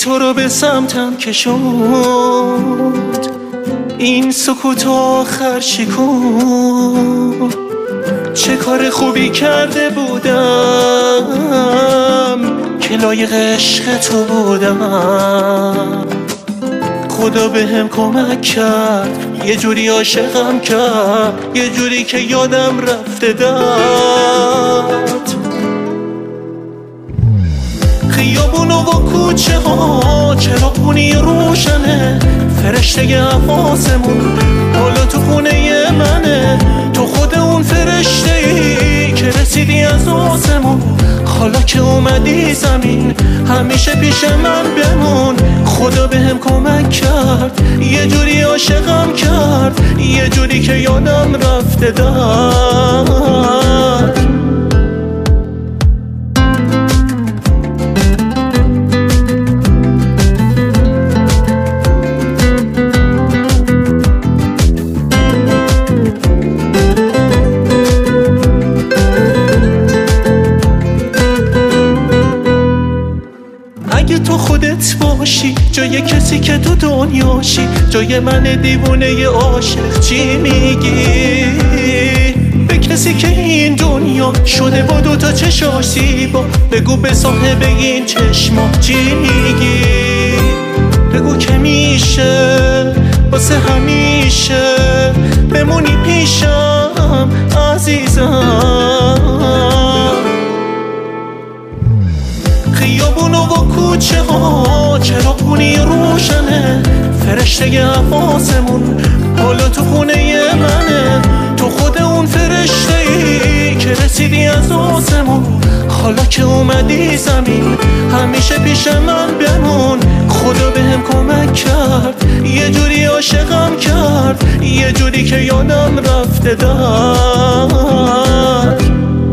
تو رو به سمتم کشوند، این سکوت آخر شکون. چه کار خوبی کرده بودم که لایق عشق تو بودم. خدا بهم کمک کرد، یه جوری عاشقم کرد، یه جوری که یادم رفته داد. خیابون و کوچه ها چراغونی روشنه، فرشته حواسمون حالا تو خونه منه. تو خود اون فرشته ای که رسیدی از آسمون، حالا که اومدی زمین همیشه پیش من بمون. خدا بهم کمک کرد، یه جوری عاشقم کرد، یه جوری که یادم رفته داد. اگه تو خودت باشی جای کسی که تو دنیاشی، جای من دیوونه عاشق چی میگی؟ به کسی که این دنیا شده با دوتا چشاش زیبا، بگو به صاحب این چشما چی میگی؟ بگو که میشه واسه همیشه بمونی پیشم عزیزم. خیابون و کوچه ها چراغونی روشنه، فرشته حواسمون حالا تو خونه منه. تو خود اون فرشته ای که رسیدی از آسمون، حالا که اومدی زمین همیشه پیش من بمون. خدا بهم کمک کرد، یه جوری عاشقم کرد، یه جوری که یادم رفته داد.